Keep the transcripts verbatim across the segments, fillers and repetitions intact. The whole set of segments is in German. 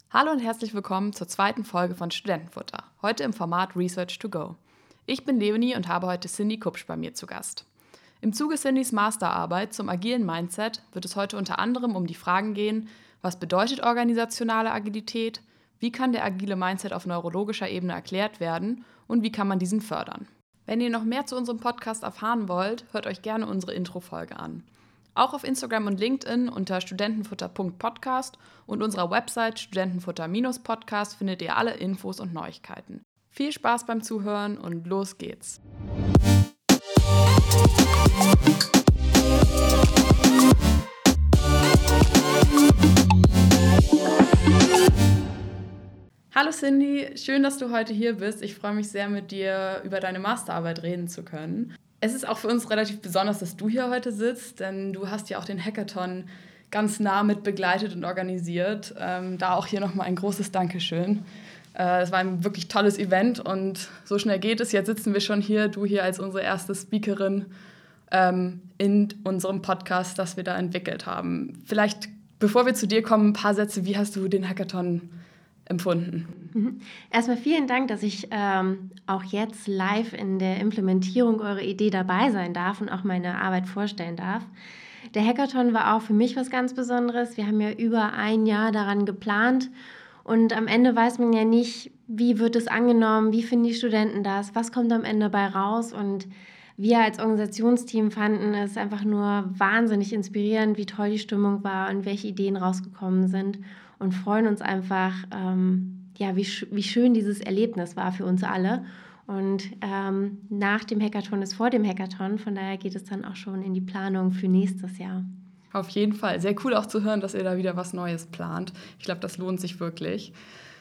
Hallo und herzlich willkommen zur zweiten Folge von Studentenfutter, heute im Format Research to Go. Ich bin Leonie und habe heute Cindy Kupsch bei mir zu Gast. Im Zuge Cindys Masterarbeit zum agilen Mindset wird es heute unter anderem um die Fragen gehen, was bedeutet organisationale Agilität, wie kann der agile Mindset auf neurologischer Ebene erklärt werden und wie kann man diesen fördern. Wenn ihr noch mehr zu unserem Podcast erfahren wollt, hört euch gerne unsere Intro-Folge an. Auch auf Instagram und LinkedIn unter studentenfutter punkt podcast und unserer Website studentenfutter Bindestrich podcast findet ihr alle Infos und Neuigkeiten. Viel Spaß beim Zuhören und los geht's! Hallo Cindy, schön, dass du heute hier bist. Ich freue mich sehr, mit dir über deine Masterarbeit reden zu können. Es ist auch für uns relativ besonders, dass du hier heute sitzt, denn du hast ja auch den Hackathon ganz nah mit begleitet und organisiert. Ähm, da auch hier nochmal ein großes Dankeschön. Äh, es war ein wirklich tolles Event und so schnell geht es. Jetzt sitzen wir schon hier, du hier als unsere erste Speakerin ähm, in unserem Podcast, das wir da entwickelt haben. Vielleicht, bevor wir zu dir kommen, ein paar Sätze. Wie hast du den Hackathon empfunden? Mhm. Erstmal vielen Dank, dass ich ähm, auch jetzt live in der Implementierung eurer Idee dabei sein darf und auch meine Arbeit vorstellen darf. Der Hackathon war auch für mich was ganz Besonderes. Wir haben ja über ein Jahr daran geplant und am Ende weiß man ja nicht, wie wird es angenommen, wie finden die Studenten das, was kommt am Ende bei raus, und wir als Organisationsteam fanden es einfach nur wahnsinnig inspirierend, wie toll die Stimmung war und welche Ideen rausgekommen sind, und freuen uns einfach, ähm, ja, wie, sch- wie schön dieses Erlebnis war für uns alle. Und ähm, nach dem Hackathon ist vor dem Hackathon, von daher geht es dann auch schon in die Planung für nächstes Jahr. Auf jeden Fall. Sehr cool auch zu hören, dass ihr da wieder was Neues plant. Ich glaube, das lohnt sich wirklich.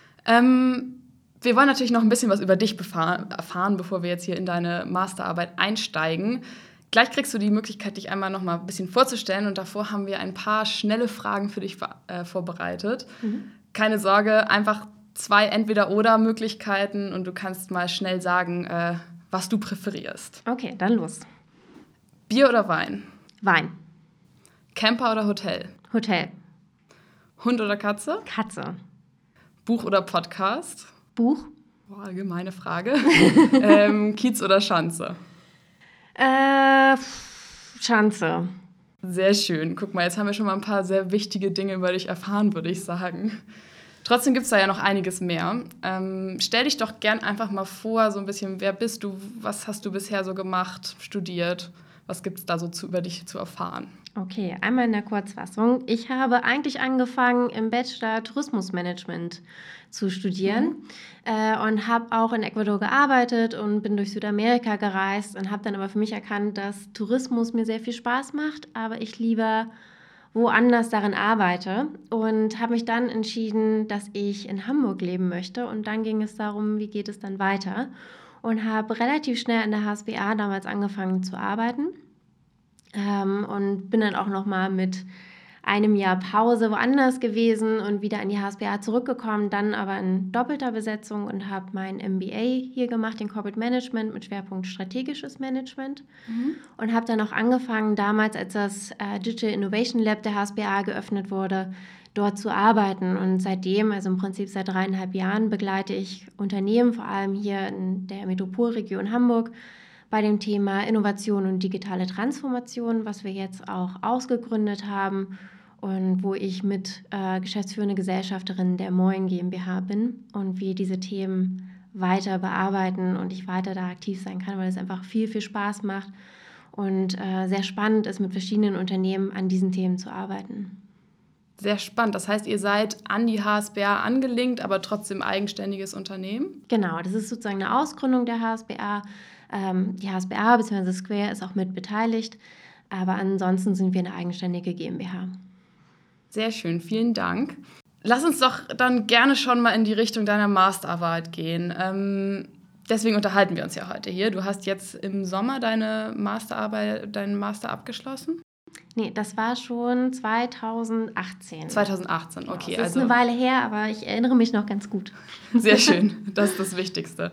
Ähm, wir wollen natürlich noch ein bisschen was über dich befahren, erfahren, bevor wir jetzt hier in deine Masterarbeit einsteigen. Gleich kriegst du die Möglichkeit, dich einmal noch mal ein bisschen vorzustellen. Und davor haben wir ein paar schnelle Fragen für dich äh, vorbereitet. Mhm. Keine Sorge, einfach zwei Entweder-Oder-Möglichkeiten und du kannst mal schnell sagen, äh, was du präferierst. Okay, dann los. Bier oder Wein? Wein. Camper oder Hotel? Hotel. Hund oder Katze? Katze. Buch oder Podcast? Buch. Boah, allgemeine Frage. ähm, Kiez oder Schanze? Äh, Schanze. Sehr schön. Guck mal, jetzt haben wir schon mal ein paar sehr wichtige Dinge über dich erfahren, würde ich sagen. Trotzdem gibt es da ja noch einiges mehr. Ähm, stell dich doch gern einfach mal vor, so ein bisschen, wer bist du, was hast du bisher so gemacht, studiert, was gibt es da so zu, über dich zu erfahren? Okay, einmal in der Kurzfassung. Ich habe eigentlich angefangen, im Bachelor Tourismusmanagement zu studieren mhm. äh, und habe auch in Ecuador gearbeitet und bin durch Südamerika gereist und habe dann aber für mich erkannt, dass Tourismus mir sehr viel Spaß macht, aber ich lieber woanders darin arbeite, und habe mich dann entschieden, dass ich in Hamburg leben möchte, und dann ging es darum, wie geht es dann weiter, und habe relativ schnell an der H S B A damals angefangen zu arbeiten ähm, und bin dann auch nochmal mit einem Jahr Pause woanders gewesen und wieder an die H S B A zurückgekommen, dann aber in doppelter Besetzung und habe mein M B A hier gemacht, in Corporate Management mit Schwerpunkt strategisches Management mhm. und habe dann auch angefangen, damals, als das äh, Digital Innovation Lab der H S B A geöffnet wurde, dort zu arbeiten, und seitdem, also im Prinzip seit dreieinhalb Jahren, begleite ich Unternehmen, vor allem hier in der Metropolregion Hamburg, bei dem Thema Innovation und digitale Transformation, was wir jetzt auch ausgegründet haben und wo ich mit äh, geschäftsführende Gesellschafterin der Moin GmbH bin und wir diese Themen weiter bearbeiten und ich weiter da aktiv sein kann, weil es einfach viel, viel Spaß macht und äh, sehr spannend ist, mit verschiedenen Unternehmen an diesen Themen zu arbeiten. Sehr spannend. Das heißt, ihr seid an die H S B A angelinkt, aber trotzdem eigenständiges Unternehmen? Genau, das ist sozusagen eine Ausgründung der H S B A. Ähm, die H S B A bzw. Square ist auch mit beteiligt, aber ansonsten sind wir eine eigenständige GmbH. Sehr schön, vielen Dank. Lass uns doch dann gerne schon mal in die Richtung deiner Masterarbeit gehen. Ähm, deswegen unterhalten wir uns ja heute hier. Du hast jetzt im Sommer deine Masterarbeit, deinen Master abgeschlossen? Nee, das war schon zweitausendachtzehn. zweitausendachtzehn, okay. Genau, das ist also eine Weile her, aber ich erinnere mich noch ganz gut. Sehr schön, das ist das Wichtigste.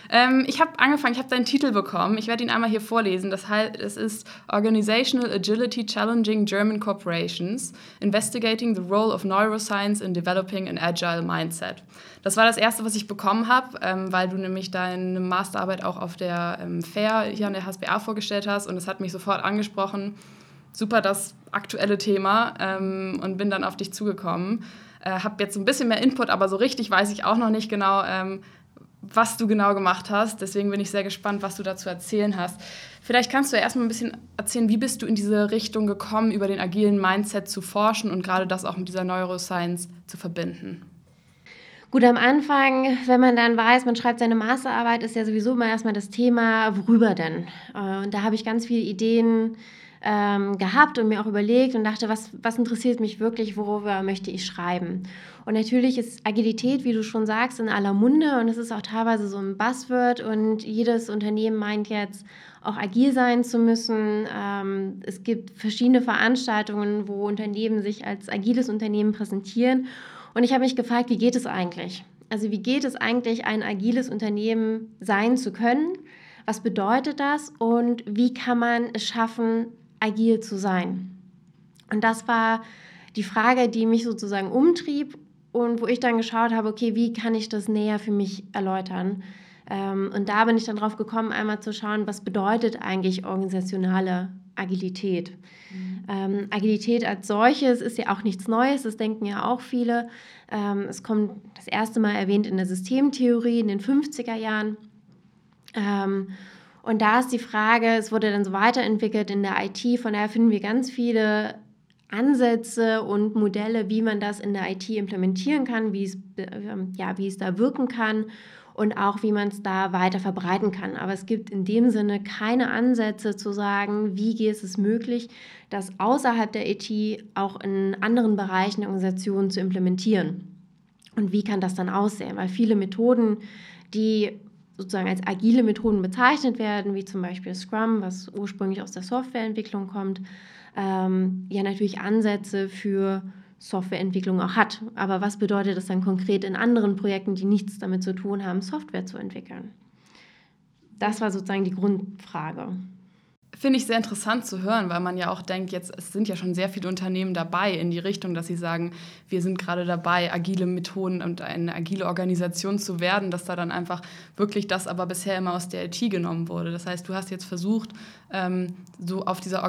Ähm, ich habe angefangen, ich habe deinen Titel bekommen. Ich werde ihn einmal hier vorlesen. Das heißt, es ist Organizational Agility Challenging German Corporations, Investigating the Role of Neuroscience in Developing an Agile Mindset. Das war das Erste, was ich bekommen habe, ähm, weil du nämlich deine Masterarbeit auch auf der ähm, Fair hier an der H S B A vorgestellt hast und es hat mich sofort angesprochen. Super, das aktuelle Thema, ähm, und bin dann auf dich zugekommen. Äh, habe jetzt ein bisschen mehr Input, aber so richtig weiß ich auch noch nicht genau, ähm, was du genau gemacht hast. Deswegen bin ich sehr gespannt, was du dazu erzählen hast. Vielleicht kannst du ja erstmal ein bisschen erzählen, wie bist du in diese Richtung gekommen, über den agilen Mindset zu forschen und gerade das auch mit dieser Neuroscience zu verbinden? Gut, am Anfang, wenn man dann weiß, man schreibt seine Masterarbeit, ist ja sowieso immer erstmal das Thema, worüber denn? Und da habe ich ganz viele Ideen ähm, gehabt und mir auch überlegt und dachte, was, was interessiert mich wirklich, worüber möchte ich schreiben? Und natürlich ist Agilität, wie du schon sagst, in aller Munde und es ist auch teilweise so ein Buzzword und jedes Unternehmen meint jetzt, auch agil sein zu müssen. Ähm, es gibt verschiedene Veranstaltungen, wo Unternehmen sich als agiles Unternehmen präsentieren. Und ich habe mich gefragt, wie geht es eigentlich? Also wie geht es eigentlich, ein agiles Unternehmen sein zu können? Was bedeutet das? Und wie kann man es schaffen, agil zu sein? Und das war die Frage, die mich sozusagen umtrieb und wo ich dann geschaut habe, okay, wie kann ich das näher für mich erläutern? Und da bin ich dann drauf gekommen, einmal zu schauen, was bedeutet eigentlich organisationale Agilität? Mhm. Ähm, Agilität als solches ist ja auch nichts Neues, das denken ja auch viele. Ähm, es kommt das erste Mal erwähnt in der Systemtheorie in den fünfziger Jahren. Ähm, und da ist die Frage, es wurde dann so weiterentwickelt in der I T, von daher finden wir ganz viele Ansätze und Modelle, wie man das in der I T implementieren kann, wie es, ja, wie es da wirken kann und auch wie man es da weiter verbreiten kann. Aber es gibt in dem Sinne keine Ansätze zu sagen, wie ist es möglich, das außerhalb der I T auch in anderen Bereichen der Organisation zu implementieren. Und wie kann das dann aussehen? Weil viele Methoden, die sozusagen als agile Methoden bezeichnet werden, wie zum Beispiel Scrum, was ursprünglich aus der Softwareentwicklung kommt, ähm, ja natürlich Ansätze für Softwareentwicklung auch hat. Aber was bedeutet das dann konkret in anderen Projekten, die nichts damit zu tun haben, Software zu entwickeln? Das war sozusagen die Grundfrage. Finde ich sehr interessant zu hören, weil man ja auch denkt, jetzt es sind ja schon sehr viele Unternehmen dabei in die Richtung, dass sie sagen, wir sind gerade dabei, agile Methoden und eine agile Organisation zu werden, dass da dann einfach wirklich das aber bisher immer aus der I T genommen wurde. Das heißt, du hast jetzt versucht, ähm, so auf dieser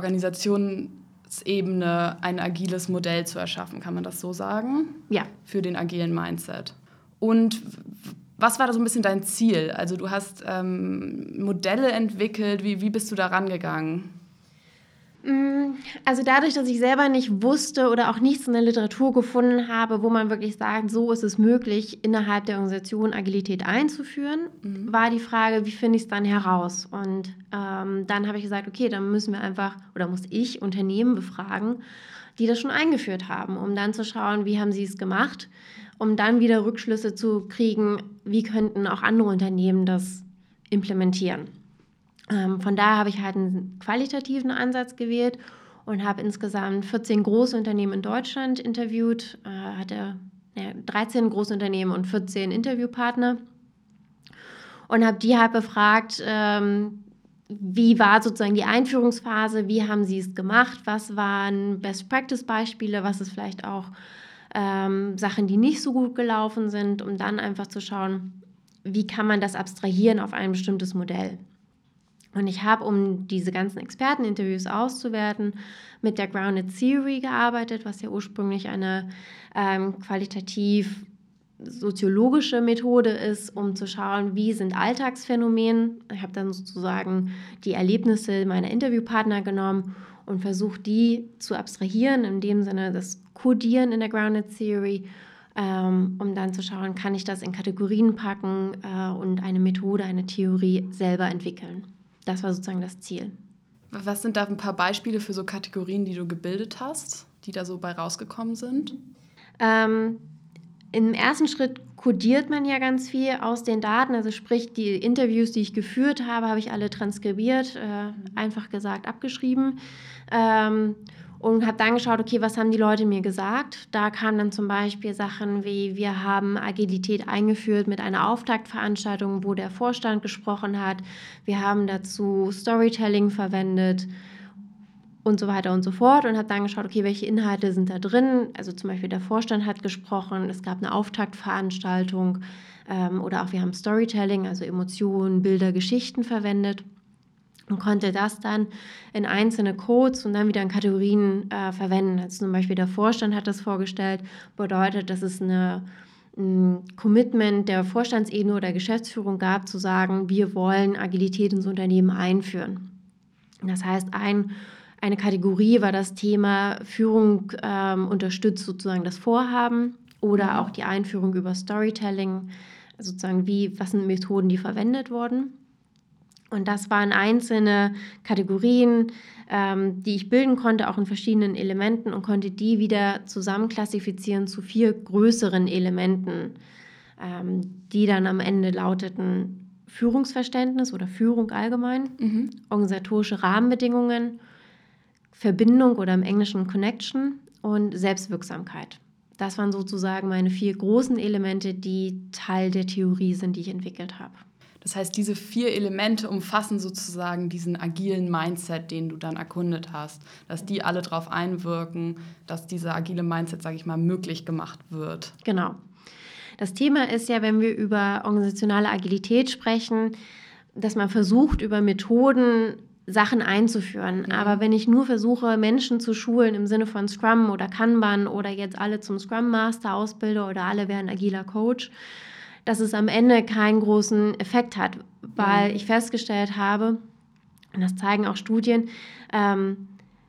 Organisationsebene ein agiles Modell zu erschaffen. Kann man das so sagen? Ja. Für den agilen Mindset. Und was war da so ein bisschen dein Ziel? Also du hast ähm, Modelle entwickelt. Wie, wie bist du da rangegangen? Also dadurch, dass ich selber nicht wusste oder auch nichts in der Literatur gefunden habe, wo man wirklich sagt, so ist es möglich, innerhalb der Organisation Agilität einzuführen, mhm. war die Frage, wie finde ich es dann heraus? Und ähm, dann habe ich gesagt, okay, dann müssen wir einfach, oder muss ich Unternehmen befragen, die das schon eingeführt haben, um dann zu schauen, wie haben sie es gemacht, um dann wieder Rückschlüsse zu kriegen, wie könnten auch andere Unternehmen das implementieren. Ähm, von daher habe ich halt einen qualitativen Ansatz gewählt und habe insgesamt vierzehn Großunternehmen in Deutschland interviewt, äh, hatte ja, dreizehn Großunternehmen und vierzehn Interviewpartner und habe die halt befragt, ähm, wie war sozusagen die Einführungsphase, wie haben sie es gemacht, was waren Best-Practice-Beispiele, was ist vielleicht auch ähm, Sachen, die nicht so gut gelaufen sind, um dann einfach zu schauen, wie kann man das abstrahieren auf ein bestimmtes Modell. Und ich habe, um diese ganzen Experteninterviews auszuwerten, mit der Grounded Theory gearbeitet, was ja ursprünglich eine ähm, qualitativ soziologische Methode ist, um zu schauen, wie sind Alltagsphänomene. Ich habe dann sozusagen die Erlebnisse meiner Interviewpartner genommen und versucht, die zu abstrahieren, in dem Sinne das Codieren in der Grounded Theory, ähm, um dann zu schauen, kann ich das in Kategorien packen äh, und eine Methode, eine Theorie selber entwickeln. Das war sozusagen das Ziel. Was sind da ein paar Beispiele für so Kategorien, die du gebildet hast, die da so bei rausgekommen sind? Ähm, Im ersten Schritt kodiert man ja ganz viel aus den Daten, also sprich die Interviews, die ich geführt habe, habe ich alle transkribiert, äh, einfach gesagt abgeschrieben. Ähm, und habe dann geschaut, okay, was haben die Leute mir gesagt? Da kamen dann zum Beispiel Sachen wie, wir haben Agilität eingeführt mit einer Auftaktveranstaltung, wo der Vorstand gesprochen hat. Wir haben dazu Storytelling verwendet und so weiter und so fort und habe dann geschaut, okay, welche Inhalte sind da drin? Also zum Beispiel der Vorstand hat gesprochen, es gab eine Auftaktveranstaltung ähm, oder auch wir haben Storytelling, also Emotionen, Bilder, Geschichten verwendet. Und konnte das dann in einzelne Codes und dann wieder in Kategorien äh, verwenden. Also zum Beispiel der Vorstand hat das vorgestellt, bedeutet, dass es eine, ein Commitment der Vorstandsebene oder Geschäftsführung gab, zu sagen, wir wollen Agilität ins Unternehmen einführen. Das heißt, ein, eine Kategorie war das Thema Führung ähm, unterstützt sozusagen das Vorhaben oder auch die Einführung über Storytelling, also sozusagen wie, was sind Methoden, die verwendet wurden. Und das waren einzelne Kategorien, ähm, die ich bilden konnte, auch in verschiedenen Elementen und konnte die wieder zusammenklassifizieren zu vier größeren Elementen, ähm, die dann am Ende lauteten Führungsverständnis oder Führung allgemein, mhm. organisatorische Rahmenbedingungen, Verbindung oder im Englischen Connection und Selbstwirksamkeit. Das waren sozusagen meine vier großen Elemente, die Teil der Theorie sind, die ich entwickelt habe. Das heißt, diese vier Elemente umfassen sozusagen diesen agilen Mindset, den du dann erkundet hast, dass die alle darauf einwirken, dass dieser agile Mindset, sage ich mal, möglich gemacht wird. Genau. Das Thema ist ja, wenn wir über organisationale Agilität sprechen, dass man versucht, über Methoden Sachen einzuführen. Mhm. Aber wenn ich nur versuche, Menschen zu schulen im Sinne von Scrum oder Kanban oder jetzt alle zum Scrum Master ausbilde oder alle werden agiler Coach, dass es am Ende keinen großen Effekt hat, weil mhm. ich festgestellt habe, und das zeigen auch Studien, ähm,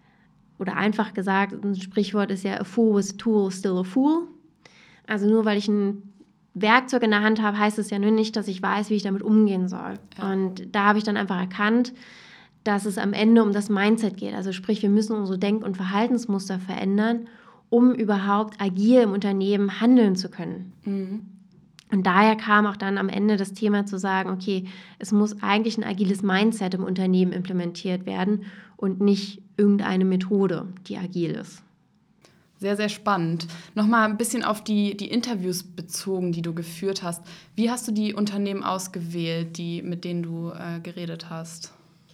oder einfach gesagt, ein Sprichwort ist ja, a fool with a tool, still a fool. Also nur weil ich ein Werkzeug in der Hand habe, heißt es ja nur nicht, dass ich weiß, wie ich damit umgehen soll. Ja. Und da habe ich dann einfach erkannt, dass es am Ende um das Mindset geht. Also sprich, wir müssen unsere Denk- und Verhaltensmuster verändern, um überhaupt agil im Unternehmen handeln zu können. Mhm. Und daher kam auch dann am Ende das Thema zu sagen, okay, es muss eigentlich ein agiles Mindset im Unternehmen implementiert werden und nicht irgendeine Methode, die agil ist. Sehr, sehr spannend. Nochmal ein bisschen auf die, die Interviews bezogen, die du geführt hast. Wie hast du die Unternehmen ausgewählt, die, mit denen du äh, geredet hast?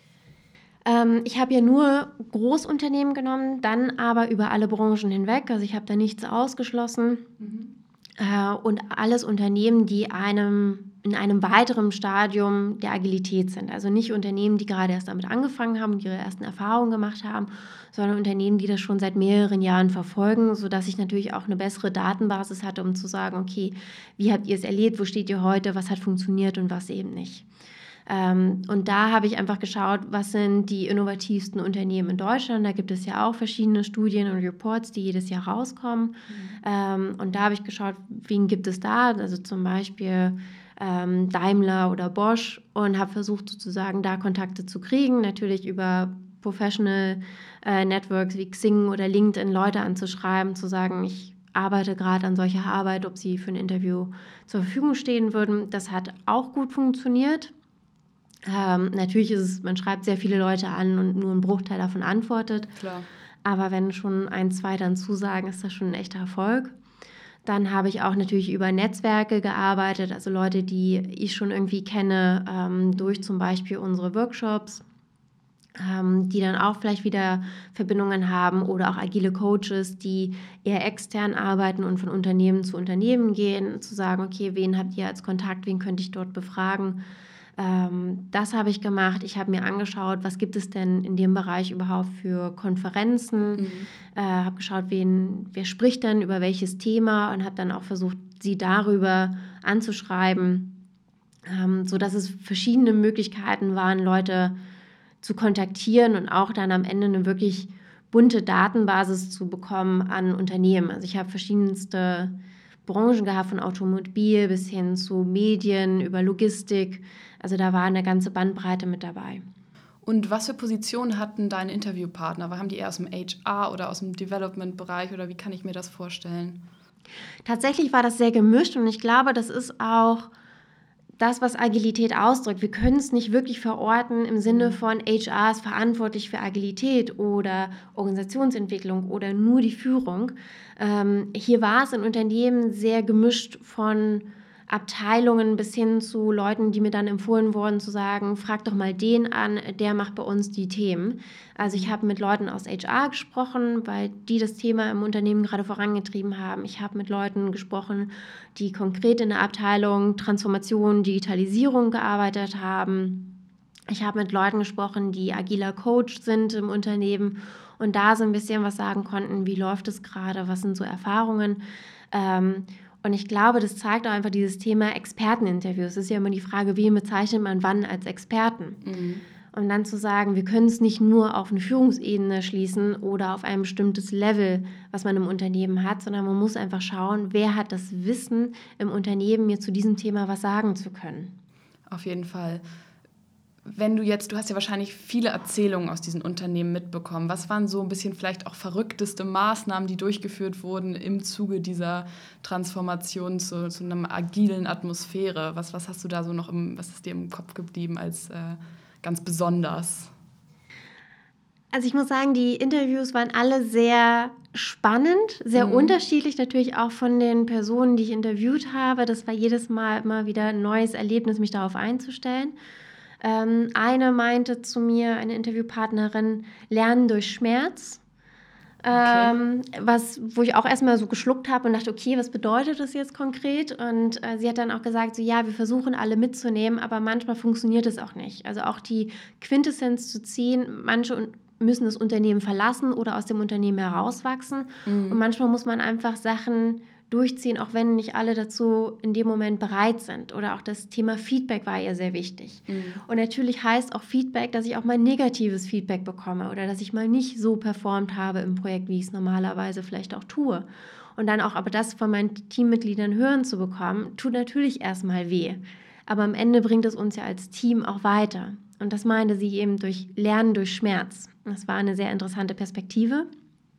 Ähm, ich habe ja nur Großunternehmen genommen, dann aber über alle Branchen hinweg. Also ich habe da nichts ausgeschlossen. Mhm. Und alles Unternehmen, die einem, in einem weiteren Stadium der Agilität sind. Also nicht Unternehmen, die gerade erst damit angefangen haben und ihre ersten Erfahrungen gemacht haben, sondern Unternehmen, die das schon seit mehreren Jahren verfolgen, sodass ich natürlich auch eine bessere Datenbasis hatte, um zu sagen, okay, wie habt ihr es erlebt, wo steht ihr heute, was hat funktioniert und was eben nicht. Ähm, und da habe ich einfach geschaut, was sind die innovativsten Unternehmen in Deutschland. Da gibt es ja auch verschiedene Studien und Reports, die jedes Jahr rauskommen. Mhm. Ähm, und da habe ich geschaut, wen gibt es da, also zum Beispiel ähm, Daimler oder Bosch, und habe versucht sozusagen da Kontakte zu kriegen, natürlich über Professional äh, Networks wie Xing oder LinkedIn Leute anzuschreiben, zu sagen, ich arbeite gerade an solcher Arbeit, ob sie für ein Interview zur Verfügung stehen würden. Das hat auch gut funktioniert. Ähm, natürlich ist es, man schreibt sehr viele Leute an und nur ein Bruchteil davon antwortet. Klar. Aber wenn schon ein, zwei dann zusagen, ist das schon ein echter Erfolg. Dann habe ich auch natürlich über Netzwerke gearbeitet, also Leute, die ich schon irgendwie kenne, ähm, durch zum Beispiel unsere Workshops, ähm, die dann auch vielleicht wieder Verbindungen haben oder auch agile Coaches, die eher extern arbeiten und von Unternehmen zu Unternehmen gehen, zu sagen, okay, wen habt ihr als Kontakt, wen könnte ich dort befragen? Das habe ich gemacht. Ich habe mir angeschaut, was gibt es denn in dem Bereich überhaupt für Konferenzen. Mhm. Äh, habe geschaut, wen, wer spricht denn über welches Thema und habe dann auch versucht, sie darüber anzuschreiben, ähm, sodass es verschiedene Möglichkeiten waren, Leute zu kontaktieren und auch dann am Ende eine wirklich bunte Datenbasis zu bekommen an Unternehmen. Also ich habe verschiedenste Branchen gehabt, von Automobil bis hin zu Medien, über Logistik. Also da war eine ganze Bandbreite mit dabei. Und was für Positionen hatten deine Interviewpartner? Haben die eher aus dem H R oder aus dem Development-Bereich oder wie kann ich mir das vorstellen? Tatsächlich war das sehr gemischt und ich glaube, das ist auch das, was Agilität ausdrückt. Wir können es nicht wirklich verorten im Sinne von H R ist verantwortlich für Agilität oder Organisationsentwicklung oder nur die Führung. Ähm, hier war es in Unternehmen sehr gemischt von Abteilungen bis hin zu Leuten, die mir dann empfohlen wurden, zu sagen, frag doch mal den an, der macht bei uns die Themen. Also ich habe mit Leuten aus H R gesprochen, weil die das Thema im Unternehmen gerade vorangetrieben haben. Ich habe mit Leuten gesprochen, die konkret in der Abteilung Transformation, Digitalisierung gearbeitet haben. Ich habe mit Leuten gesprochen, die agiler Coach sind im Unternehmen und da so ein bisschen was sagen konnten, wie läuft es gerade, was sind so Erfahrungen. Ähm, Und ich glaube, das zeigt auch einfach dieses Thema Experteninterviews. Es ist ja immer die Frage, wen bezeichnet man wann als Experten? Mhm. Und dann zu sagen, wir können es nicht nur auf eine Führungsebene schließen oder auf ein bestimmtes Level, was man im Unternehmen hat, sondern man muss einfach schauen, wer hat das Wissen im Unternehmen, mir zu diesem Thema was sagen zu können. Auf jeden Fall. Wenn du jetzt, du hast ja wahrscheinlich viele Erzählungen aus diesen Unternehmen mitbekommen. Was waren so ein bisschen vielleicht auch verrückteste Maßnahmen, die durchgeführt wurden im Zuge dieser Transformation zu, zu einer agilen Atmosphäre? Was, was hast du da so noch, im, was ist dir im Kopf geblieben als äh, ganz besonders? Also ich muss sagen, die Interviews waren alle sehr spannend, sehr mhm. unterschiedlich, natürlich auch von den Personen, die ich interviewt habe. Das war jedes Mal immer wieder ein neues Erlebnis, mich darauf einzustellen. Ähm, eine meinte zu mir, eine Interviewpartnerin, Lernen durch Schmerz, ähm, okay. was, wo ich auch erstmal so geschluckt habe und dachte, okay, was bedeutet das jetzt konkret? Und äh, sie hat dann auch gesagt, so ja, wir versuchen alle mitzunehmen, aber manchmal funktioniert es auch nicht. Also auch die Quintessenz zu ziehen, manche müssen das Unternehmen verlassen oder aus dem Unternehmen herauswachsen mhm. und manchmal muss man einfach Sachen durchziehen, auch wenn nicht alle dazu in dem Moment bereit sind. Oder auch das Thema Feedback war ihr sehr wichtig. Mhm. Und natürlich heißt auch Feedback, dass ich auch mal negatives Feedback bekomme oder dass ich mal nicht so performt habe im Projekt, wie ich es normalerweise vielleicht auch tue. Und dann auch aber das von meinen Teammitgliedern hören zu bekommen, tut natürlich erstmal weh. Aber am Ende bringt es uns ja als Team auch weiter. Und das meinte sie eben durch Lernen durch Schmerz. Das war eine sehr interessante Perspektive.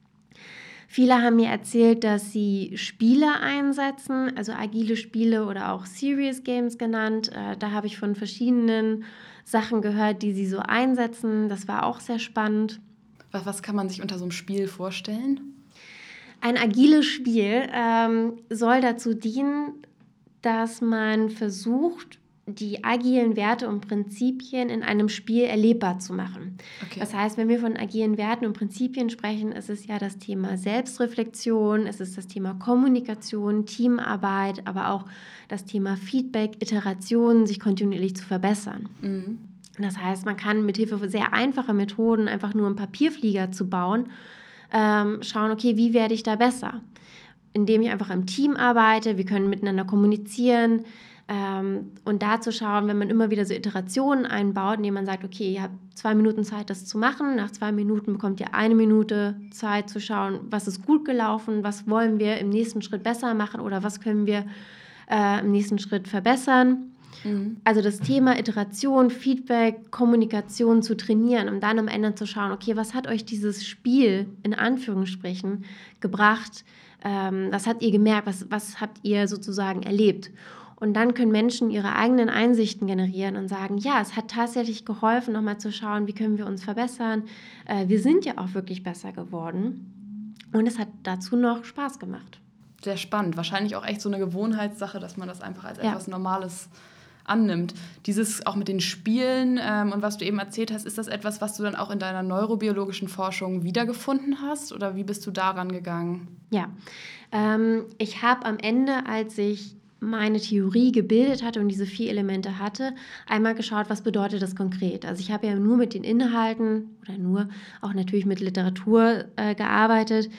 Viele haben mir erzählt, dass sie Spiele einsetzen, also agile Spiele oder auch Serious Games genannt. Da habe ich von verschiedenen Sachen gehört, die sie so einsetzen. Das war auch sehr spannend. Was, was kann man sich unter so einem Spiel vorstellen? Ein agiles Spiel ähm, soll dazu dienen, dass man versucht, die agilen Werte und Prinzipien in einem Spiel erlebbar zu machen. Okay. Das heißt, wenn wir von agilen Werten und Prinzipien sprechen, ist es ja das Thema Selbstreflexion, es ist das Thema Kommunikation, Teamarbeit, aber auch das Thema Feedback, Iteration, sich kontinuierlich zu verbessern. Mhm. Das heißt, man kann mithilfe sehr einfacher Methoden, einfach nur einen Papierflieger zu bauen, ähm, schauen, okay, wie werde ich da besser? Indem ich einfach im Team arbeite, wir können miteinander kommunizieren, Ähm, und da zu schauen, wenn man immer wieder so Iterationen einbaut, indem man sagt, okay, ihr habt zwei Minuten Zeit, das zu machen. Nach zwei Minuten bekommt ihr eine Minute Zeit zu schauen, was ist gut gelaufen, was wollen wir im nächsten Schritt besser machen oder was können wir äh, im nächsten Schritt verbessern. Mhm. Also das Thema Iteration, Feedback, Kommunikation zu trainieren, um dann am Ende zu schauen, okay, was hat euch dieses Spiel in Anführungsstrichen gebracht? Ähm, was habt ihr gemerkt? Was, was habt ihr sozusagen erlebt? Und dann können Menschen ihre eigenen Einsichten generieren und sagen, ja, es hat tatsächlich geholfen, nochmal zu schauen, wie können wir uns verbessern. Äh, wir sind ja auch wirklich besser geworden. Und es hat dazu noch Spaß gemacht. Sehr spannend. Wahrscheinlich auch echt so eine Gewohnheitssache, dass man das einfach als etwas ja. Normales annimmt. Dieses auch mit den Spielen ähm, und was du eben erzählt hast, ist das etwas, was du dann auch in deiner neurobiologischen Forschung wiedergefunden hast? Oder wie bist du daran gegangen? Ja, ähm, ich habe am Ende, als ich meine Theorie gebildet hatte und diese vier Elemente hatte, einmal geschaut, was bedeutet das konkret. Also ich habe ja nur mit den Inhalten oder nur auch natürlich mit Literatur äh, gearbeitet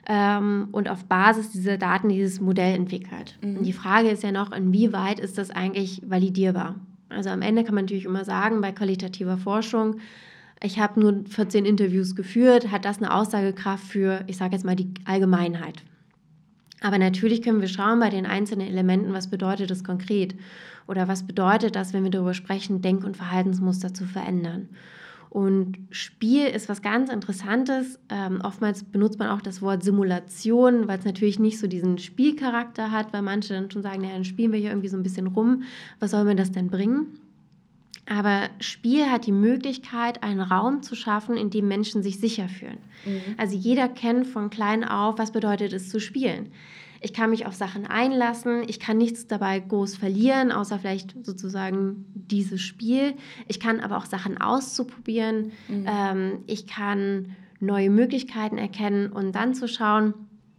ähm, und auf Basis dieser Daten dieses Modell entwickelt. Mhm. Und die Frage ist ja noch, inwieweit ist das eigentlich validierbar? Also am Ende kann man natürlich immer sagen, bei qualitativer Forschung, ich habe nur vierzehn Interviews geführt, hat das eine Aussagekraft für, ich sage jetzt mal, die Allgemeinheit. Aber natürlich können wir schauen bei den einzelnen Elementen, was bedeutet das konkret oder was bedeutet das, wenn wir darüber sprechen, Denk- und Verhaltensmuster zu verändern. Und Spiel ist was ganz Interessantes. Ähm, oftmals benutzt man auch das Wort Simulation, weil es natürlich nicht so diesen Spielcharakter hat, weil manche dann schon sagen, naja, dann spielen wir hier irgendwie so ein bisschen rum. Was soll mir das denn bringen? Aber Spiel hat die Möglichkeit, einen Raum zu schaffen, in dem Menschen sich sicher fühlen. Mhm. Also jeder kennt von klein auf, was bedeutet es zu spielen. Ich kann mich auf Sachen einlassen, ich kann nichts dabei groß verlieren, außer vielleicht sozusagen dieses Spiel. Ich kann aber auch Sachen auszuprobieren, mhm. ähm, ich kann neue Möglichkeiten erkennen und dann zu schauen,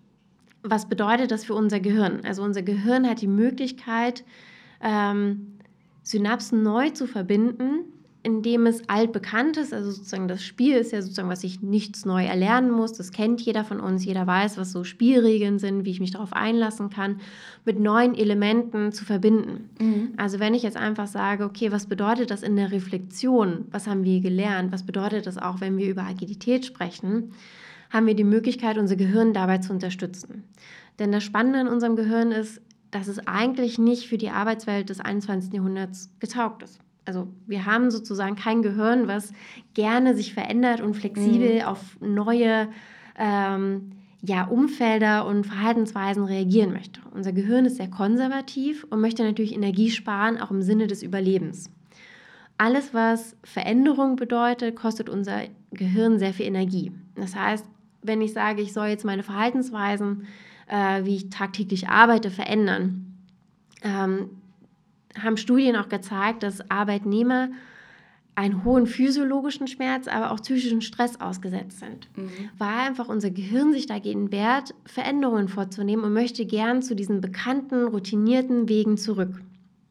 was bedeutet das für unser Gehirn? Also unser Gehirn hat die Möglichkeit, ähm, Synapsen neu zu verbinden, indem es altbekanntes, also sozusagen das Spiel ist ja sozusagen, was ich nichts neu erlernen muss, das kennt jeder von uns, jeder weiß, was so Spielregeln sind, wie ich mich darauf einlassen kann, mit neuen Elementen zu verbinden. Mhm. Also wenn ich jetzt einfach sage, okay, was bedeutet das in der Reflexion, was haben wir gelernt, was bedeutet das auch, wenn wir über Agilität sprechen, haben wir die Möglichkeit, unser Gehirn dabei zu unterstützen. Denn das Spannende in unserem Gehirn ist, dass es eigentlich nicht für die Arbeitswelt des einundzwanzigsten Jahrhunderts getaugt ist. Also wir haben sozusagen kein Gehirn, was gerne sich verändert und flexibel mhm. auf neue ähm, ja, Umfelder und Verhaltensweisen reagieren möchte. Unser Gehirn ist sehr konservativ und möchte natürlich Energie sparen, auch im Sinne des Überlebens. Alles, was Veränderung bedeutet, kostet unser Gehirn sehr viel Energie. Das heißt, wenn ich sage, ich soll jetzt meine Verhaltensweisen, äh, wie ich tagtäglich arbeite, verändern, ähm, haben Studien auch gezeigt, dass Arbeitnehmer einen hohen physiologischen Schmerz, aber auch psychischen Stress ausgesetzt sind. Mhm. Weil einfach unser Gehirn sich dagegen wehrt, Veränderungen vorzunehmen und möchte gern zu diesen bekannten, routinierten Wegen zurück.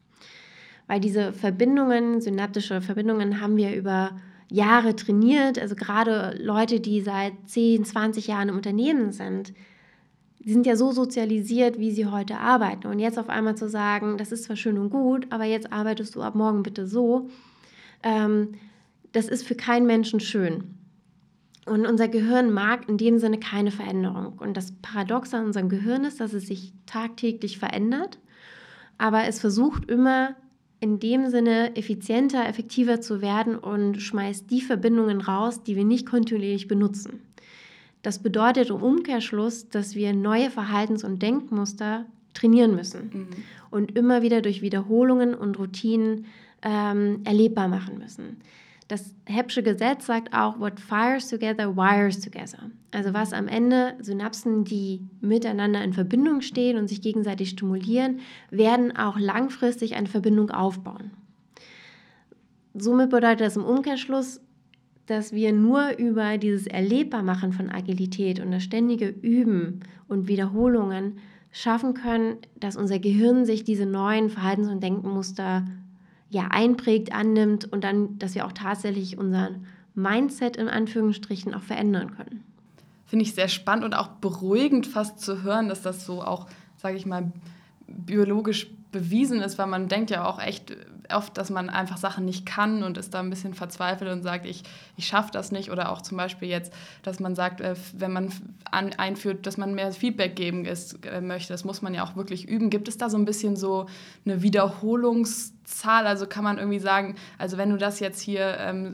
Weil diese Verbindungen, synaptische Verbindungen, haben wir über Jahre trainiert. Also gerade Leute, die seit zehn, zwanzig Jahren im Unternehmen sind, die sind ja so sozialisiert, wie sie heute arbeiten. Und jetzt auf einmal zu sagen, das ist zwar schön und gut, aber jetzt arbeitest du ab morgen bitte so, ähm, das ist für keinen Menschen schön. Und unser Gehirn mag in dem Sinne keine Veränderung. Und das Paradoxe an unserem Gehirn ist, dass es sich tagtäglich verändert, aber es versucht immer in dem Sinne effizienter, effektiver zu werden und schmeißt die Verbindungen raus, die wir nicht kontinuierlich benutzen. Das bedeutet im Umkehrschluss, dass wir neue Verhaltens- und Denkmuster trainieren müssen mhm. und immer wieder durch Wiederholungen und Routinen ähm, erlebbar machen müssen. Das Hebbsche Gesetz sagt auch, what fires together, wires together. Also was am Ende Synapsen, die miteinander in Verbindung stehen und sich gegenseitig stimulieren, werden auch langfristig eine Verbindung aufbauen. Somit bedeutet das im Umkehrschluss, dass wir nur über dieses Erlebbarmachen von Agilität und das ständige Üben und Wiederholungen schaffen können, dass unser Gehirn sich diese neuen Verhaltens- und Denkmuster ja, einprägt, annimmt und dann, dass wir auch tatsächlich unser Mindset in Anführungsstrichen auch verändern können. Finde ich sehr spannend und auch beruhigend fast zu hören, dass das so auch, sage ich mal, biologisch bewiesen ist, weil man denkt ja auch echt oft, dass man einfach Sachen nicht kann und ist da ein bisschen verzweifelt und sagt, ich, ich schaffe das nicht. Oder auch zum Beispiel jetzt, dass man sagt, wenn man an, einführt, dass man mehr Feedback geben ist, äh, möchte, das muss man ja auch wirklich üben. Gibt es da so ein bisschen so eine Wiederholungszahl? Also kann man irgendwie sagen, also wenn du das jetzt hier ähm,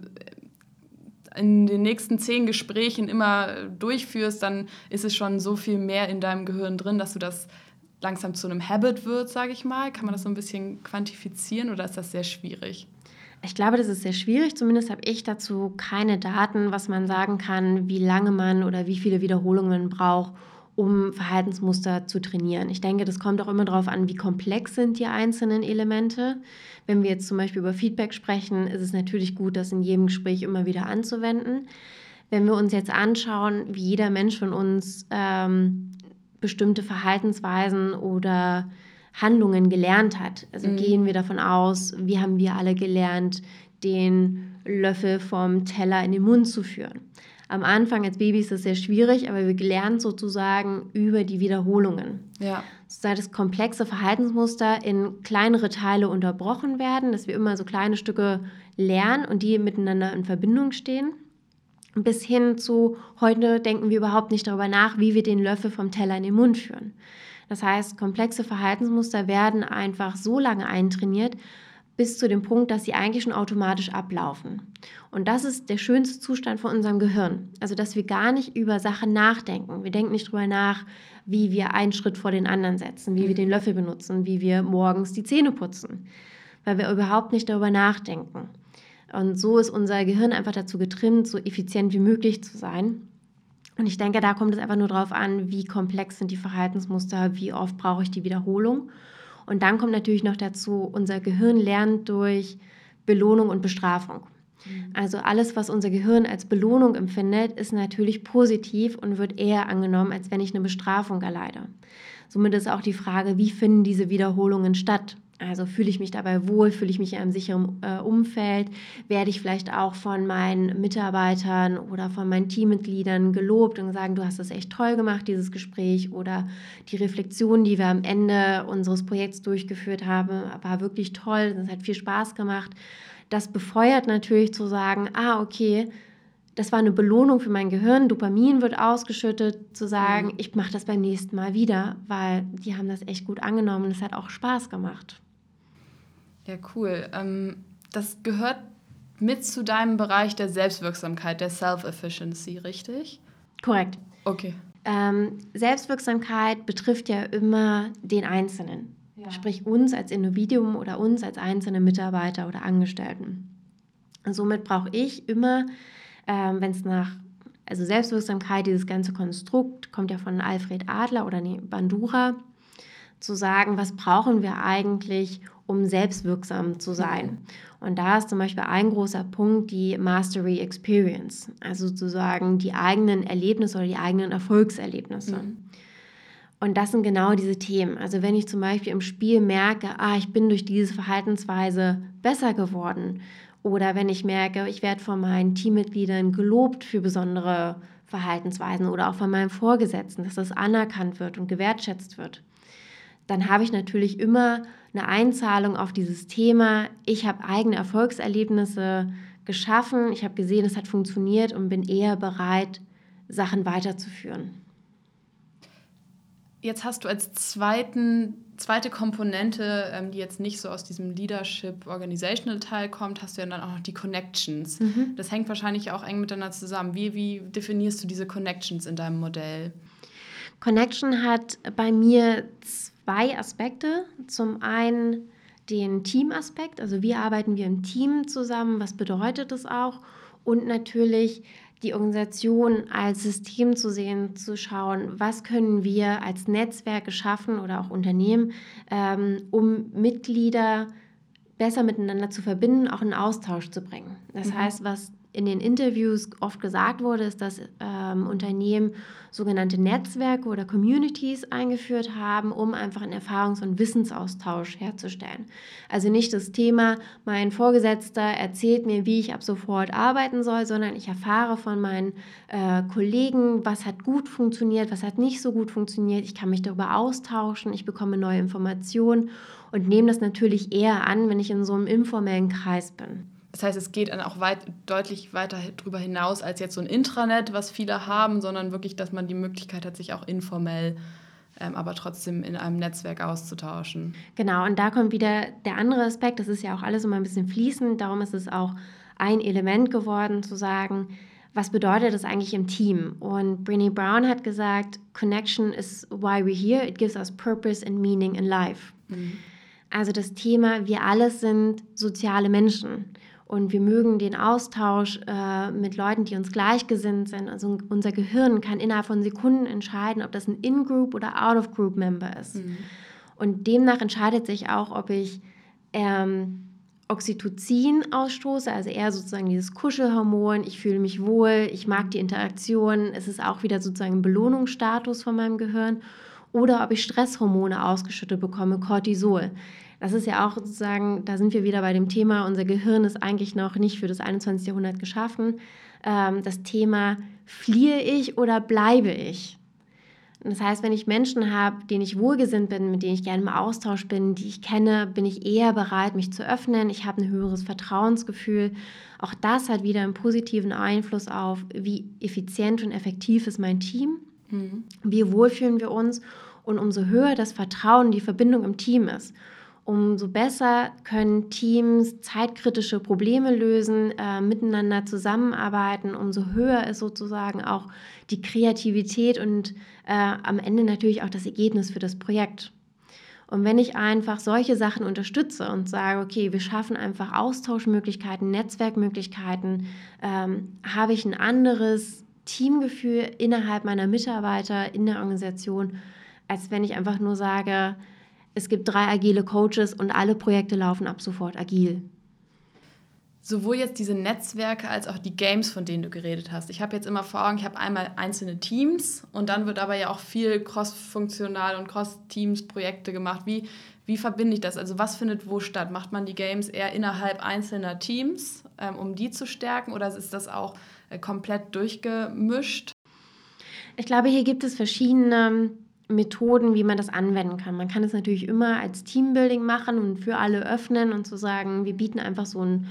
in den nächsten zehn Gesprächen immer durchführst, dann ist es schon so viel mehr in deinem Gehirn drin, dass du das langsam zu einem Habit wird, sage ich mal. Kann man das so ein bisschen quantifizieren oder ist das sehr schwierig? Ich glaube, das ist sehr schwierig. Zumindest habe ich dazu keine Daten, was man sagen kann, wie lange man oder wie viele Wiederholungen man braucht, um Verhaltensmuster zu trainieren. Ich denke, das kommt auch immer darauf an, wie komplex sind die einzelnen Elemente. Wenn wir jetzt zum Beispiel über Feedback sprechen, ist es natürlich gut, das in jedem Gespräch immer wieder anzuwenden. Wenn wir uns jetzt anschauen, wie jeder Mensch von uns ähm, bestimmte Verhaltensweisen oder Handlungen gelernt hat. Also mhm. gehen wir davon aus, wie haben wir alle gelernt, den Löffel vom Teller in den Mund zu führen. Am Anfang als Baby ist das sehr schwierig, aber wir lernen sozusagen über die Wiederholungen. Ja. Sodass das komplexe Verhaltensmuster in kleinere Teile unterbrochen werden, dass wir immer so kleine Stücke lernen und die miteinander in Verbindung stehen. Bis hin zu, heute denken wir überhaupt nicht darüber nach, wie wir den Löffel vom Teller in den Mund führen. Das heißt, komplexe Verhaltensmuster werden einfach so lange eintrainiert, bis zu dem Punkt, dass sie eigentlich schon automatisch ablaufen. Und das ist der schönste Zustand von unserem Gehirn. Also, dass wir gar nicht über Sachen nachdenken. Wir denken nicht drüber nach, wie wir einen Schritt vor den anderen setzen, wie wir den Löffel benutzen, wie wir morgens die Zähne putzen, weil wir überhaupt nicht darüber nachdenken. Und so ist unser Gehirn einfach dazu getrimmt, so effizient wie möglich zu sein. Und ich denke, da kommt es einfach nur darauf an, wie komplex sind die Verhaltensmuster, wie oft brauche ich die Wiederholung. Und dann kommt natürlich noch dazu, unser Gehirn lernt durch Belohnung und Bestrafung. Also alles, was unser Gehirn als Belohnung empfindet, ist natürlich positiv und wird eher angenommen, als wenn ich eine Bestrafung erleide. Somit ist auch die Frage, wie finden diese Wiederholungen statt? Also fühle ich mich dabei wohl, fühle ich mich in einem sicheren äh, Umfeld, werde ich vielleicht auch von meinen Mitarbeitern oder von meinen Teammitgliedern gelobt und sagen, du hast das echt toll gemacht, dieses Gespräch, oder die Reflexion, die wir am Ende unseres Projekts durchgeführt haben, war wirklich toll, das hat viel Spaß gemacht. Das befeuert natürlich zu sagen, ah, okay, das war eine Belohnung für mein Gehirn, Dopamin wird ausgeschüttet, zu sagen, ich mache das beim nächsten Mal wieder, weil die haben das echt gut angenommen und es hat auch Spaß gemacht. Ja, cool. Ähm, das gehört mit zu deinem Bereich der Selbstwirksamkeit, der Self-Efficiency, richtig? Korrekt. Okay. Ähm, Selbstwirksamkeit betrifft ja immer den Einzelnen, ja. Sprich uns als Individuum oder uns als einzelne Mitarbeiter oder Angestellten. Und somit brauche ich immer, ähm, wenn es nach, also Selbstwirksamkeit, dieses ganze Konstrukt kommt ja von Alfred Adler oder nee, Bandura, zu sagen, was brauchen wir eigentlich, um selbstwirksam zu sein. Und da ist zum Beispiel ein großer Punkt die Mastery Experience, also sozusagen die eigenen Erlebnisse oder die eigenen Erfolgserlebnisse. Mhm. Und das sind genau diese Themen. Also wenn ich zum Beispiel im Spiel merke, ah, ich bin durch diese Verhaltensweise besser geworden, oder wenn ich merke, ich werde von meinen Teammitgliedern gelobt für besondere Verhaltensweisen oder auch von meinem Vorgesetzten, dass das anerkannt wird und gewertschätzt wird, dann habe ich natürlich immer eine Einzahlung auf dieses Thema. Ich habe eigene Erfolgserlebnisse geschaffen, ich habe gesehen, es hat funktioniert und bin eher bereit, Sachen weiterzuführen. Jetzt hast du als zweiten, zweite Komponente, ähm, die jetzt nicht so aus diesem Leadership-Organizational-Teil kommt, hast du ja dann auch noch die Connections. Mhm. Das hängt wahrscheinlich auch eng miteinander zusammen. Wie, wie definierst du diese Connections in deinem Modell? Connection hat bei mir zwei Aspekte. Zum einen den Teamaspekt, also wie arbeiten wir im Team zusammen, was bedeutet das auch? Und natürlich die Organisation als System zu sehen, zu schauen, was können wir als Netzwerke schaffen oder auch Unternehmen, ähm, um Mitglieder besser miteinander zu verbinden, auch in Austausch zu bringen. Das mhm. heißt, was in den Interviews oft gesagt wurde, ist, dass ähm, Unternehmen sogenannte Netzwerke oder Communities eingeführt haben, um einfach einen Erfahrungs- und Wissensaustausch herzustellen. Also nicht das Thema, mein Vorgesetzter erzählt mir, wie ich ab sofort arbeiten soll, sondern ich erfahre von meinen äh, Kollegen, was hat gut funktioniert, was hat nicht so gut funktioniert. Ich kann mich darüber austauschen, ich bekomme neue Informationen und nehme das natürlich eher an, wenn ich in so einem informellen Kreis bin. Das heißt, es geht dann auch weit, deutlich weiter darüber hinaus als jetzt so ein Intranet, was viele haben, sondern wirklich, dass man die Möglichkeit hat, sich auch informell, ähm, aber trotzdem in einem Netzwerk auszutauschen. Genau, und da kommt wieder der andere Aspekt, das ist ja auch alles immer ein bisschen fließend, darum ist es auch ein Element geworden, zu sagen, was bedeutet das eigentlich im Team? Und Brené Brown hat gesagt, Connection is why we're here, it gives us purpose and meaning in life. Mhm. Also das Thema, wir alle sind soziale Menschen. Und wir mögen den Austausch äh, mit Leuten, die uns gleichgesinnt sind. Also unser Gehirn kann innerhalb von Sekunden entscheiden, ob das ein In-Group- oder Out-of-Group-Member ist. Mhm. Und demnach entscheidet sich auch, ob ich ähm, Oxytocin ausstoße, also eher sozusagen dieses Kuschelhormon, ich fühle mich wohl, ich mag die Interaktion, es ist auch wieder sozusagen ein Belohnungsstatus von meinem Gehirn, oder ob ich Stresshormone ausgeschüttet bekomme, Cortisol. Das ist ja auch sozusagen, da sind wir wieder bei dem Thema, unser Gehirn ist eigentlich noch nicht für das einundzwanzigste Jahrhundert geschaffen. Ähm, das Thema, fliehe ich oder bleibe ich? Und das heißt, wenn ich Menschen habe, denen ich wohlgesinnt bin, mit denen ich gerne im Austausch bin, die ich kenne, bin ich eher bereit, mich zu öffnen. Ich habe ein höheres Vertrauensgefühl. Auch das hat wieder einen positiven Einfluss auf, wie effizient und effektiv ist mein Team, mhm. wie wohl fühlen wir uns und umso höher das Vertrauen, die Verbindung im Team ist, umso besser können Teams zeitkritische Probleme lösen, äh, miteinander zusammenarbeiten, umso höher ist sozusagen auch die Kreativität und äh, am Ende natürlich auch das Ergebnis für das Projekt. Und wenn ich einfach solche Sachen unterstütze und sage, okay, wir schaffen einfach Austauschmöglichkeiten, Netzwerkmöglichkeiten, ähm, habe ich ein anderes Teamgefühl innerhalb meiner Mitarbeiter in der Organisation, als wenn ich einfach nur sage, es gibt drei agile Coaches und alle Projekte laufen ab sofort agil. Sowohl jetzt diese Netzwerke als auch die Games, von denen du geredet hast. Ich habe jetzt immer vor Augen, ich habe einmal einzelne Teams und dann wird aber ja auch viel cross-funktional und Cross-Teams-Projekte gemacht. Wie, wie verbinde ich das? Also was findet wo statt? Macht man die Games eher innerhalb einzelner Teams, ähm, um die zu stärken, oder ist das auch äh, komplett durchgemischt? Ich glaube, hier gibt es verschiedene Methoden, wie man das anwenden kann. Man kann es natürlich immer als Teambuilding machen und für alle öffnen und zu sagen, wir bieten einfach so einen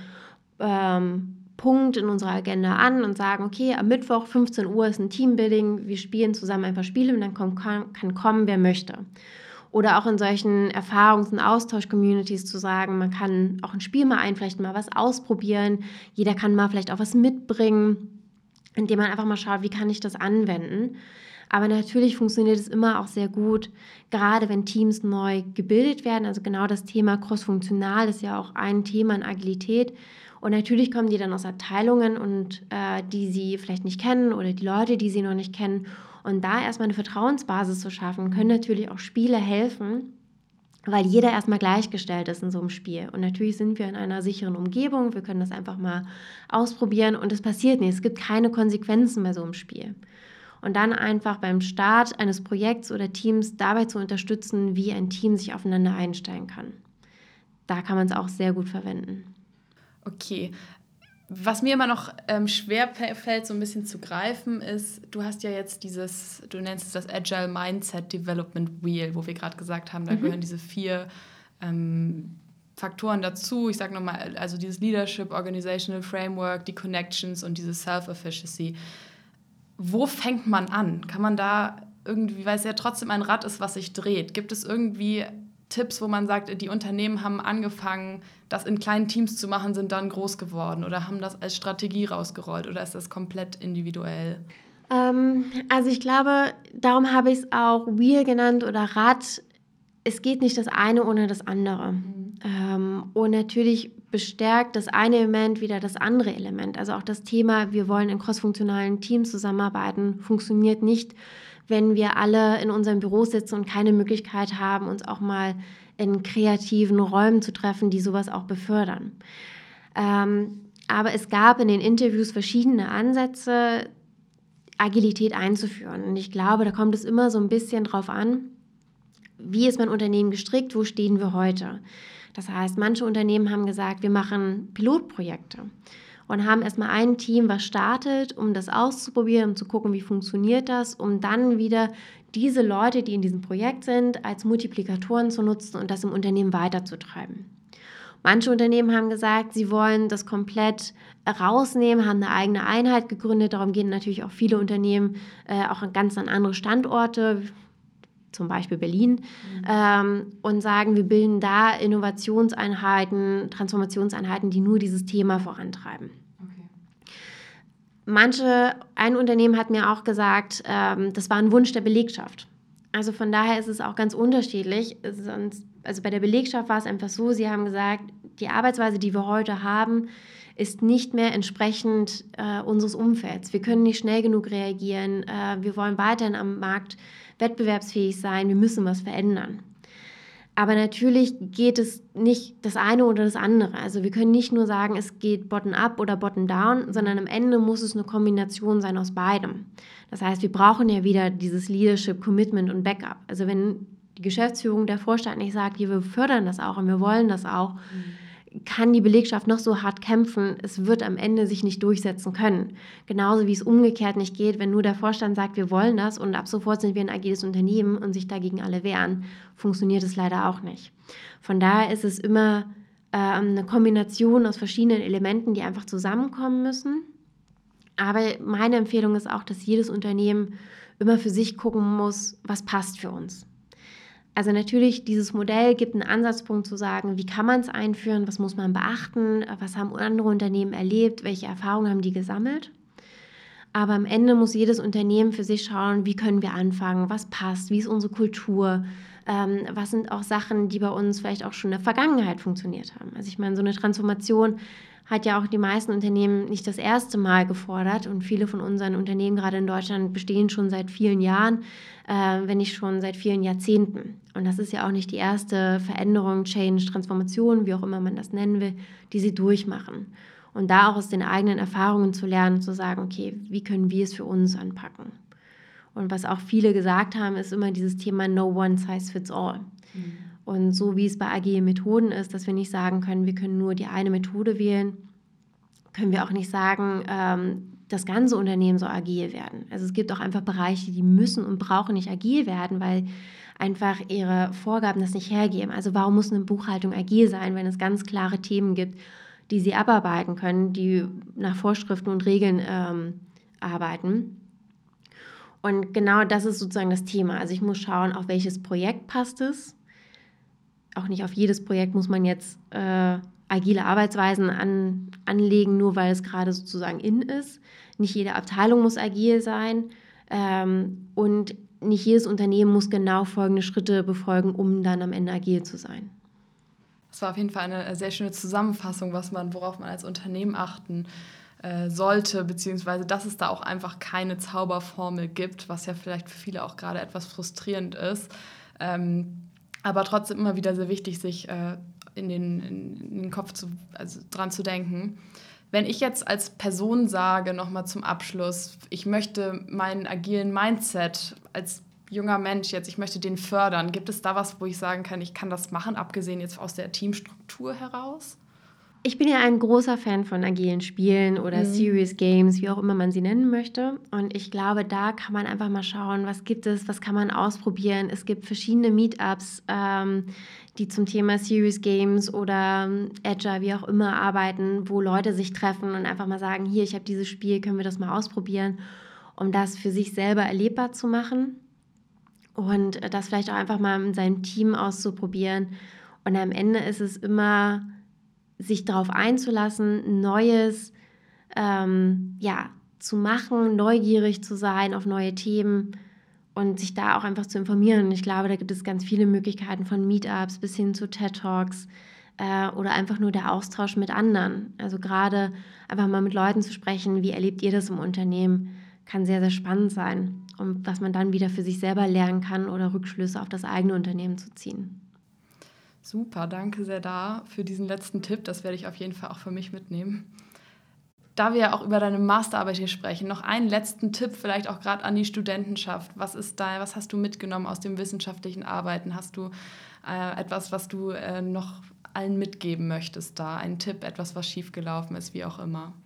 ähm, Punkt in unserer Agenda an und sagen, okay, am Mittwoch fünfzehn Uhr ist ein Teambuilding, wir spielen zusammen ein paar Spiele und dann kommt, kann, kann kommen, wer möchte. Oder auch in solchen Erfahrungs- und Austausch-Communities zu sagen, man kann auch ein Spiel mal einflechten, mal was ausprobieren, jeder kann mal vielleicht auch was mitbringen, indem man einfach mal schaut, wie kann ich das anwenden. Aber natürlich funktioniert es immer auch sehr gut, gerade wenn Teams neu gebildet werden. Also genau das Thema crossfunktional ist ja auch ein Thema in Agilität. Und natürlich kommen die dann aus Abteilungen, und äh, die sie vielleicht nicht kennen oder die Leute, die sie noch nicht kennen. Und da erstmal eine Vertrauensbasis zu schaffen, können natürlich auch Spiele helfen, weil jeder erstmal gleichgestellt ist in so einem Spiel. Und natürlich sind wir in einer sicheren Umgebung, wir können das einfach mal ausprobieren und es passiert nichts. Es gibt keine Konsequenzen bei so einem Spiel. Und dann einfach beim Start eines Projekts oder Teams dabei zu unterstützen, wie ein Team sich aufeinander einstellen kann. Da kann man es auch sehr gut verwenden. Okay. Was mir immer noch ähm, schwer fällt, so ein bisschen zu greifen, ist, du hast ja jetzt dieses, du nennst es das Agile Mindset Development Wheel, wo wir gerade gesagt haben, da mhm. gehören diese vier ähm, Faktoren dazu. Ich sage nochmal, also dieses Leadership, Organizational Framework, die Connections und diese Self-Efficacy. Wo fängt man an? Kann man da irgendwie, weil es ja trotzdem ein Rad ist, was sich dreht, gibt es irgendwie Tipps, wo man sagt, die Unternehmen haben angefangen, das in kleinen Teams zu machen, sind dann groß geworden oder haben das als Strategie rausgerollt, oder ist das komplett individuell? Ähm, also ich glaube, darum habe ich es auch Wheel genannt oder Rad. Es geht nicht das eine ohne das andere. Mhm. Ähm, und natürlich bestärkt das eine Element wieder das andere Element. Also auch das Thema, wir wollen in crossfunktionalen Teams zusammenarbeiten, funktioniert nicht, wenn wir alle in unserem Büro sitzen und keine Möglichkeit haben, uns auch mal in kreativen Räumen zu treffen, die sowas auch befördern. Ähm, aber es gab in den Interviews verschiedene Ansätze, Agilität einzuführen. Und ich glaube, da kommt es immer so ein bisschen drauf an, wie ist mein Unternehmen gestrickt, wo stehen wir heute. Das heißt, manche Unternehmen haben gesagt, wir machen Pilotprojekte und haben erstmal ein Team, was startet, um das auszuprobieren, um zu gucken, wie funktioniert das, um dann wieder diese Leute, die in diesem Projekt sind, als Multiplikatoren zu nutzen und das im Unternehmen weiterzutreiben. Manche Unternehmen haben gesagt, sie wollen das komplett rausnehmen, haben eine eigene Einheit gegründet. Darum gehen natürlich auch viele Unternehmen äh, auch ganz an andere Standorte, zum Beispiel Berlin, mhm. ähm, und sagen, wir bilden da Innovationseinheiten, Transformationseinheiten, die nur dieses Thema vorantreiben. Okay. Manche, ein Unternehmen hat mir auch gesagt, ähm, das war ein Wunsch der Belegschaft. Also von daher ist es auch ganz unterschiedlich. Sonst, also bei der Belegschaft war es einfach so, sie haben gesagt, die Arbeitsweise, die wir heute haben, ist nicht mehr entsprechend äh, unseres Umfelds. Wir können nicht schnell genug reagieren. Äh, wir wollen weiterhin am Markt wettbewerbsfähig sein. Wir müssen was verändern. Aber natürlich geht es nicht das eine oder das andere. Also wir können nicht nur sagen, es geht bottom-up oder bottom-down, sondern am Ende muss es eine Kombination sein aus beidem. Das heißt, wir brauchen ja wieder dieses Leadership, Commitment und Backup. Also wenn die Geschäftsführung, der Vorstand nicht sagt, wir fördern das auch und wir wollen das auch, mhm. kann die Belegschaft noch so hart kämpfen, es wird am Ende sich nicht durchsetzen können. Genauso wie es umgekehrt nicht geht, wenn nur der Vorstand sagt, wir wollen das und ab sofort sind wir ein agiles Unternehmen und sich dagegen alle wehren, funktioniert es leider auch nicht. Von daher ist es immer äh, eine Kombination aus verschiedenen Elementen, die einfach zusammenkommen müssen. Aber meine Empfehlung ist auch, dass jedes Unternehmen immer für sich gucken muss, was passt für uns. Also natürlich, dieses Modell gibt einen Ansatzpunkt zu sagen, wie kann man es einführen, was muss man beachten, was haben andere Unternehmen erlebt, welche Erfahrungen haben die gesammelt. Aber am Ende muss jedes Unternehmen für sich schauen, wie können wir anfangen, was passt, wie ist unsere Kultur, ähm, was sind auch Sachen, die bei uns vielleicht auch schon in der Vergangenheit funktioniert haben. Also ich meine, so eine Transformation hat ja auch die meisten Unternehmen nicht das erste Mal gefordert und viele von unseren Unternehmen, gerade in Deutschland, bestehen schon seit vielen Jahren, äh, wenn nicht schon seit vielen Jahrzehnten. Und das ist ja auch nicht die erste Veränderung, Change, Transformation, wie auch immer man das nennen will, die sie durchmachen. Und da auch aus den eigenen Erfahrungen zu lernen, zu sagen, okay, wie können wir es für uns anpacken? Und was auch viele gesagt haben, ist immer dieses Thema No one size fits all. Mhm. Und so wie es bei agilen Methoden ist, dass wir nicht sagen können, wir können nur die eine Methode wählen, können wir auch nicht sagen, ähm, das ganze Unternehmen soll agil werden. Also es gibt auch einfach Bereiche, die müssen und brauchen nicht agil werden, weil einfach ihre Vorgaben das nicht hergeben. Also warum muss eine Buchhaltung agil sein, wenn es ganz klare Themen gibt, die sie abarbeiten können, die nach Vorschriften und Regeln ähm, arbeiten. Und genau das ist sozusagen das Thema. Also ich muss schauen, auf welches Projekt passt es. Auch nicht auf jedes Projekt muss man jetzt äh, agile Arbeitsweisen an, anlegen, nur weil es gerade sozusagen in ist. Nicht jede Abteilung muss agil sein ähm, und nicht jedes Unternehmen muss genau folgende Schritte befolgen, um dann am Ende agil zu sein. Das war auf jeden Fall eine sehr schöne Zusammenfassung, was man, worauf man als Unternehmen achten äh, sollte, beziehungsweise dass es da auch einfach keine Zauberformel gibt, was ja vielleicht für viele auch gerade etwas frustrierend ist. Ähm, aber trotzdem immer wieder sehr wichtig, sich äh, in, den, in den Kopf zu, also dran zu denken. Wenn ich jetzt als Person sage, nochmal zum Abschluss, ich möchte meinen agilen Mindset als junger Mensch jetzt, ich möchte den fördern. Gibt es da was, wo ich sagen kann, ich kann das machen, abgesehen jetzt aus der Teamstruktur heraus? Ich bin ja ein großer Fan von agilen Spielen oder mhm. Serious Games, wie auch immer man sie nennen möchte. Und ich glaube, da kann man einfach mal schauen, was gibt es, was kann man ausprobieren. Es gibt verschiedene Meetups, ähm, die zum Thema Serious Games oder Agile, wie auch immer, arbeiten, wo Leute sich treffen und einfach mal sagen, hier, ich habe dieses Spiel, können wir das mal ausprobieren, um das für sich selber erlebbar zu machen. Und das vielleicht auch einfach mal in seinem Team auszuprobieren. Und am Ende ist es immer, sich darauf einzulassen, Neues ähm, ja, zu machen, neugierig zu sein auf neue Themen und sich da auch einfach zu informieren. Und ich glaube, da gibt es ganz viele Möglichkeiten von Meetups bis hin zu TED Talks äh, oder einfach nur der Austausch mit anderen. Also gerade einfach mal mit Leuten zu sprechen, wie erlebt ihr das im Unternehmen, kann sehr, sehr spannend sein. Und was man dann wieder für sich selber lernen kann oder Rückschlüsse auf das eigene Unternehmen zu ziehen. Super, danke sehr da für diesen letzten Tipp. Das werde ich auf jeden Fall auch für mich mitnehmen. Da wir ja auch über deine Masterarbeit hier sprechen, noch einen letzten Tipp vielleicht auch gerade an die Studentenschaft. Was ist da, was hast du mitgenommen aus dem wissenschaftlichen Arbeiten? Hast du äh, etwas, was du äh, noch allen mitgeben möchtest da? Ein Tipp, etwas, was schiefgelaufen ist, wie auch immer?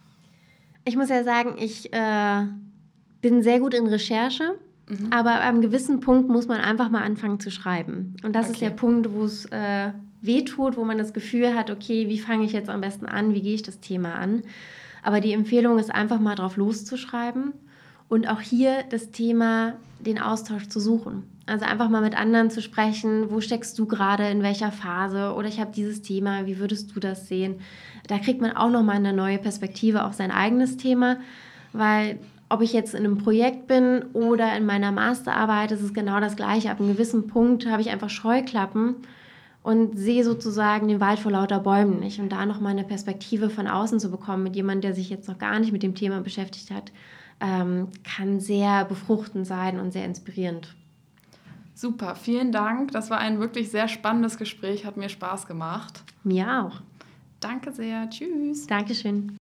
Ich muss ja sagen, ich äh, bin sehr gut in Recherche. Mhm. Aber an einem gewissen Punkt muss man einfach mal anfangen zu schreiben. Und das okay. ist der Punkt, wo es äh, wehtut, wo man das Gefühl hat, okay, wie fange ich jetzt am besten an, wie gehe ich das Thema an? Aber die Empfehlung ist einfach mal drauf loszuschreiben und auch hier das Thema, den Austausch zu suchen. Also einfach mal mit anderen zu sprechen, wo steckst du gerade, in welcher Phase oder ich habe dieses Thema, wie würdest du das sehen? Da kriegt man auch nochmal eine neue Perspektive auf sein eigenes Thema, weil ob ich jetzt in einem Projekt bin oder in meiner Masterarbeit, ist es genau das Gleiche. Ab einem gewissen Punkt habe ich einfach Scheuklappen und sehe sozusagen den Wald vor lauter Bäumen nicht. Und da nochmal eine Perspektive von außen zu bekommen mit jemandem, der sich jetzt noch gar nicht mit dem Thema beschäftigt hat, ähm, kann sehr befruchtend sein und sehr inspirierend. Super, vielen Dank. Das war ein wirklich sehr spannendes Gespräch, hat mir Spaß gemacht. Mir auch. Danke sehr. Tschüss. Dankeschön.